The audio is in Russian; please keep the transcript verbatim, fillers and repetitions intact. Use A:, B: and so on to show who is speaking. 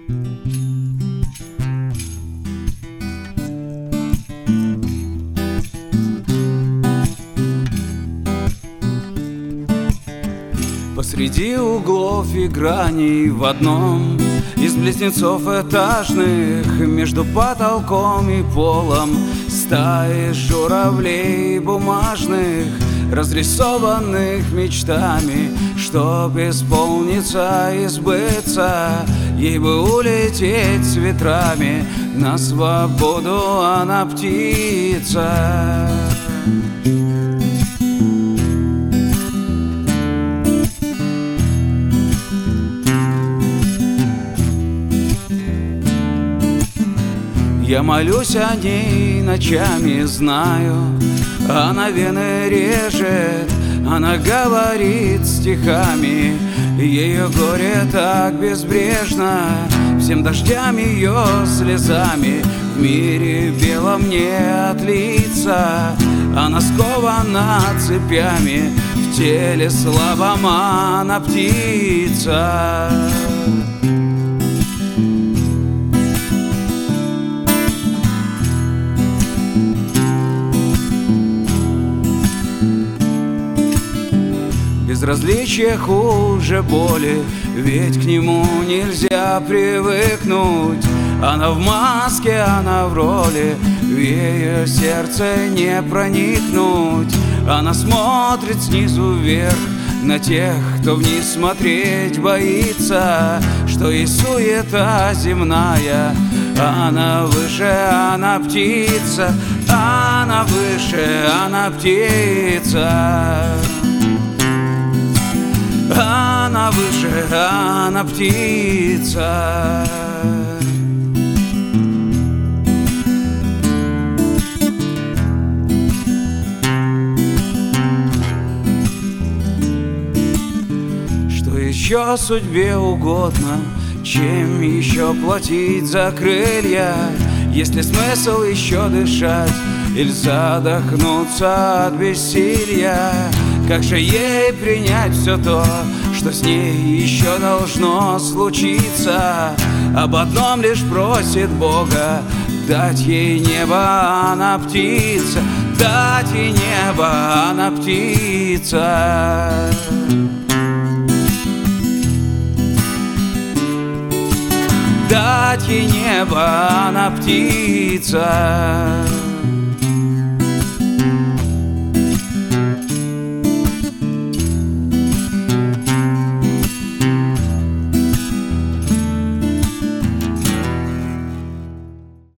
A: Посреди углов и граней в одном из близнецов этажных, между потолком и полом стаи журавлей бумажных, разрисованных мечтами, чтоб исполниться и сбыться. Ей бы улететь с ветрами на свободу, она птица. Я молюсь о ней ночами, знаю, она вены режет, она говорит стихами, ее горе так безбрежно, всем дождям ее слезами в мире белом не отлиться. Она скована цепями, в теле слабом она птица. Безразличие хуже боли, ведь к нему нельзя привыкнуть. Она в маске, она в роли, в ее сердце не проникнуть. Она смотрит снизу вверх на тех, кто вниз смотреть боится, что и суета земная. Она выше, она птица, она выше, она птица. Она выше, она птица. Что еще судьбе угодно, чем еще платить за крылья? Есть ли смысл еще дышать или задохнуться от бессилия? Как же ей принять все то, что с ней еще должно случиться? Об одном лишь просит Бога: дать ей небо, она птица, дать ей небо, она птица. Дать ей небо, она птица.